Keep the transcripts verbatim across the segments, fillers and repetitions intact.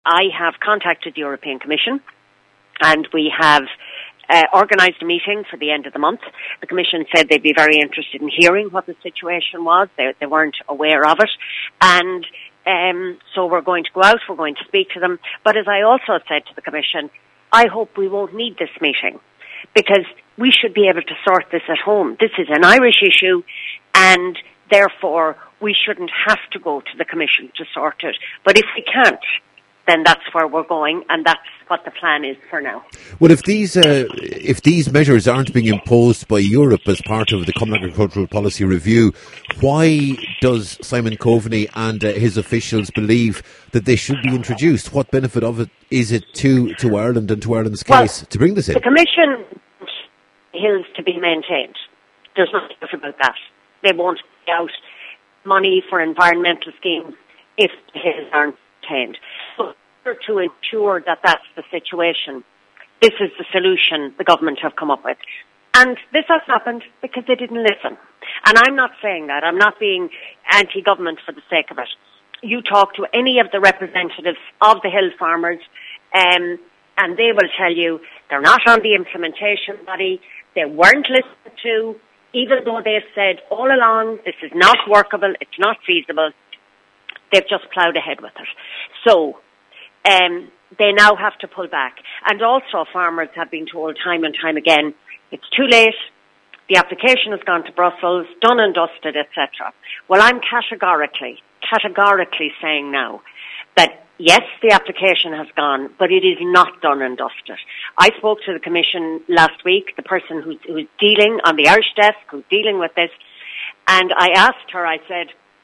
I have contacted the European Commission, and we have uh, organised a meeting for the end of the month. The Commission said they'd be very interested in hearing what the situation was. They, they weren't aware of it. And um, so we're going to go out, we're going to speak to them. But as I also said to the Commission, I hope we won't need this meeting, because we should be able to sort this at home. This is an Irish issue, and therefore we shouldn't have to go to the Commission to sort it. But if we can't, then that's where we're going, and that's what the plan is for now. Well, if these uh, if these measures aren't being imposed by Europe as part of the Common Agricultural Policy Review, why does Simon Coveney and uh, his officials believe that they should be introduced? What benefit of it is it to, to Ireland and to Ireland's case well, to bring this in? The Commission wants hills to be maintained. There's no doubt about that. They won't pay out money for environmental schemes if the hills aren't maintained. So to ensure that that's the situation, this is the solution the government have come up with. And this has happened because they didn't listen. And I'm not saying that. I'm not being anti-government for the sake of it. You talk to any of the representatives of the hill farmers, um, and they will tell you they're not on the implementation body. They weren't listened to, even though they've said all along this is not workable, it's not feasible. They've just ploughed ahead with it. So um, they now have to pull back. And also farmers have been told time and time again, it's too late, the application has gone to Brussels, done and dusted, et cetera. Well, I'm categorically, categorically saying now that yes, the application has gone, but it is not done and dusted. I spoke to the Commission last week, the person who's, who's dealing on the Irish desk, who's dealing with this, and I asked her, I said,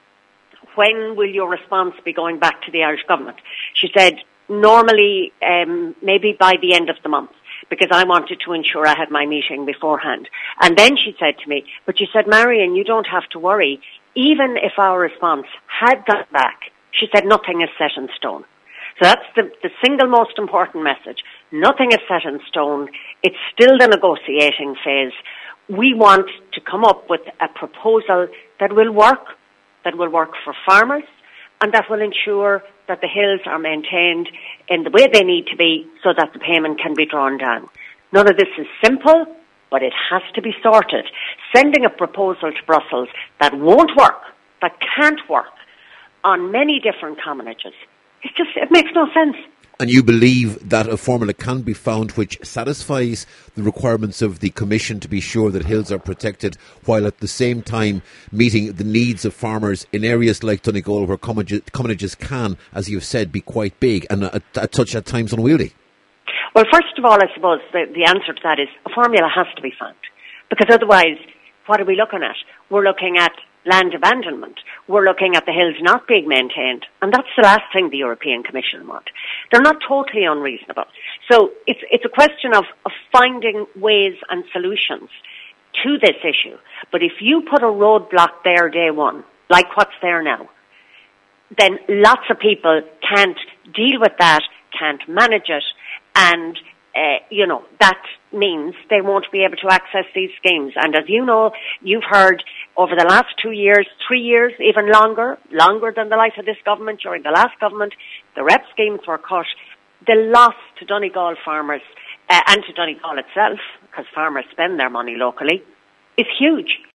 when will your response be going back to the Irish government? She said, normally, um, maybe by the end of the month, because I wanted to ensure I had my meeting beforehand. And then she said to me, but you said, Marion, you don't have to worry. Even if our response had gone back, she said, nothing is set in stone. So that's the, the single most important message. Nothing is set in stone. It's still the negotiating phase. We want to come up with a proposal that will work, that will work for farmers, and that will ensure that the hills are maintained in the way they need to be so that the payment can be drawn down. None of this is simple, but it has to be sorted. Sending a proposal to Brussels that won't work, that can't work, on many different commonages, it just, it makes no sense. And you believe that a formula can be found which satisfies the requirements of the Commission to be sure that hills are protected, while at the same time meeting the needs of farmers in areas like Donegal, where commonages can, as you've said, be quite big and at, at such at times unwieldy? Well, first of all, I suppose the, the answer to that is a formula has to be found. Because otherwise, what are we looking at? We're looking at land abandonment. We're looking at the hills not being maintained. And that's the last thing the European Commission want. They're not totally unreasonable. So it's, it's a question of, of finding ways and solutions to this issue. But if you put a roadblock there day one, like what's there now, then lots of people can't deal with that, can't manage it, and Uh, you know, that means they won't be able to access these schemes. And as you know, you've heard over the last two years, three years, even longer, longer than the life of this government, during the last government, the R E P schemes were cut. The loss to Donegal farmers uh, and to Donegal itself, because farmers spend their money locally, is huge.